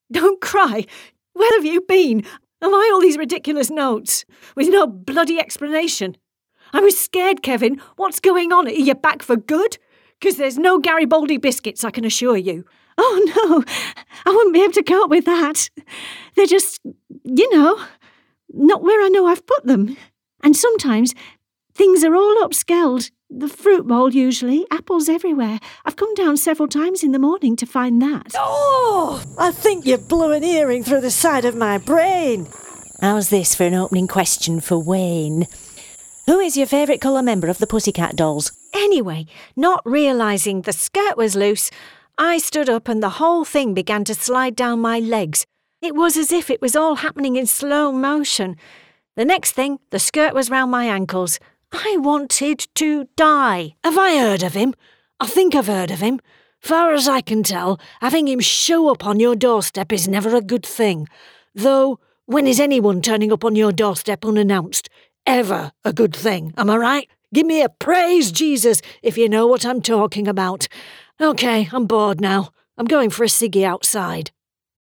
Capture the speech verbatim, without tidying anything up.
Don't cry. Where have you been? And why all these ridiculous notes? With no bloody explanation. I was scared, Kevin. What's going on? Are you back for good? Because there's no Garibaldi biscuits, I can assure you. Oh, no. I wouldn't be able to cope with that. They're just, you know, not where I know I've put them. And sometimes things are all upscaled. The fruit bowl usually, apples everywhere. I've come down several times in the morning to find that. Oh, I think you blew an earring through the side of my brain. How's this for an opening question for Wayne? Who is your favourite colour member of the Pussycat Dolls? Anyway, not realising the skirt was loose, I stood up and the whole thing began to slide down my legs. It was as if it was all happening in slow motion. The next thing, the skirt was round my ankles. I wanted to die. Have I heard of him? I think I've heard of him. Far as I can tell, having him show up on your doorstep is never a good thing. Though, when is anyone turning up on your doorstep unannounced ever a good thing, am I right? Give me a praise Jesus if you know what I'm talking about. OK, I'm bored now. I'm going for a ciggy outside.